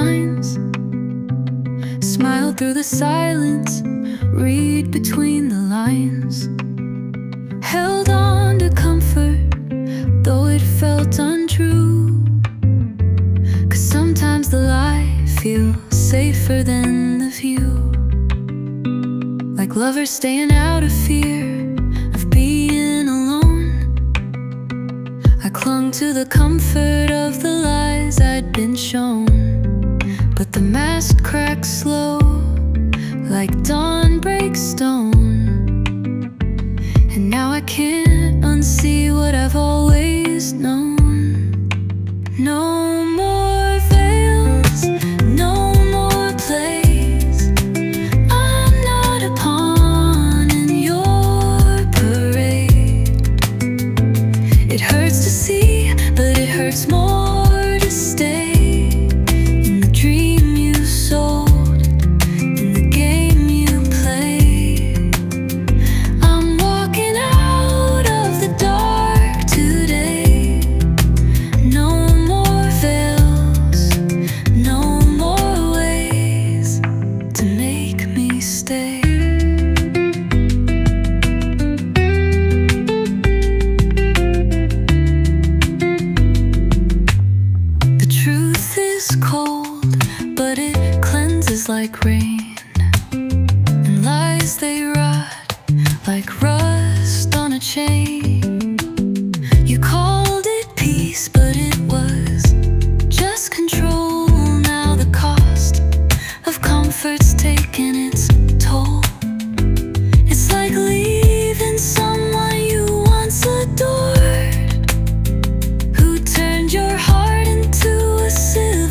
signs. Smile through the silence, read between the lines. Held on to comfort, though it felt untrue. 'Cause sometimes the lie feels safer than the view. Like lovers staying out of fear of being alone, I clung to the comfort of the lies I'd been shown. But the mask cracks slow, like dawn breaks stone. And now I can't unsee what I've always known. No more veils, no more plays. I'm not a pawn in your parade. It hurts to see, but it hurts more to stay. Cold, but it cleanses like rain, and lies they rot like rust on a chain. You called it peace, but it was just control. Now the cost of comfort's taking its toll. It's like leaving someone you once adored, who turned your heart into a civil.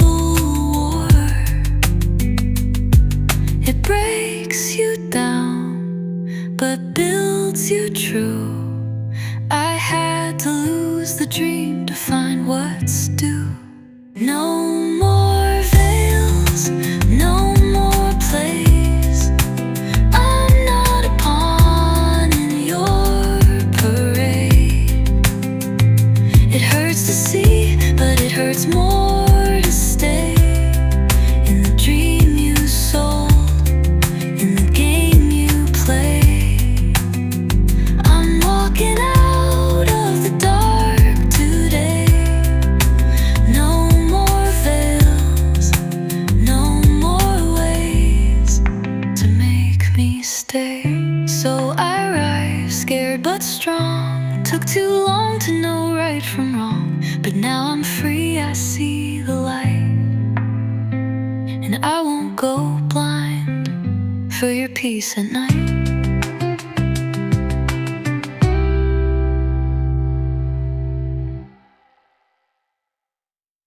It breaks you down, but builds you true. I had to lose the dream to find what's due. No more veils, no more plays. I'm not a pawn in your parade. It hurts to see, but it hurts more to stay in the dream you sold. So I rise, scared but strong. Took too long to know right from wrong, but now I'm free, I see the light. And I won't go blind for your peace at night.